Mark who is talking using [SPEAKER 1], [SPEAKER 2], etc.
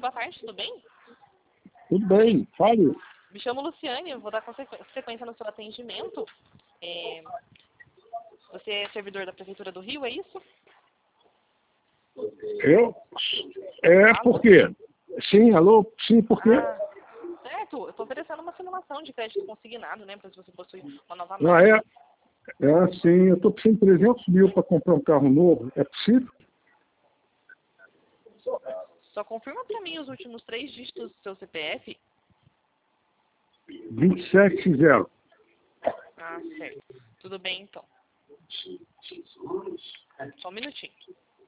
[SPEAKER 1] boa tarde, tudo bem?
[SPEAKER 2] Tudo bem, fale.
[SPEAKER 1] Me chamo Luciane, eu vou dar sequência no seu atendimento. Você é servidor da Prefeitura do Rio, é isso?
[SPEAKER 2] Eu? Por quê? Sim, alô? Sim, por quê?
[SPEAKER 1] Certo, eu estou oferecendo uma simulação de crédito consignado, né, para se você possui uma nova
[SPEAKER 2] Ah,
[SPEAKER 1] máquina.
[SPEAKER 2] sim, eu estou precisando de 300 mil para comprar um carro novo, é possível?
[SPEAKER 1] Só confirma para mim os últimos 3 dígitos do seu CPF.
[SPEAKER 2] 27,0.
[SPEAKER 1] Ah, certo. Tudo bem, então. Só um minutinho.